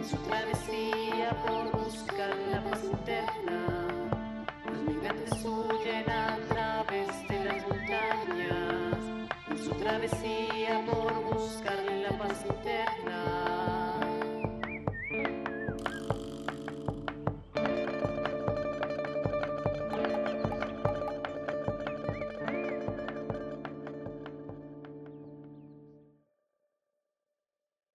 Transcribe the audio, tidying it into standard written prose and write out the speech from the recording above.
en su travesía por buscar la paz interna. Los migrantes huyen a través de las montañas, en su travesía por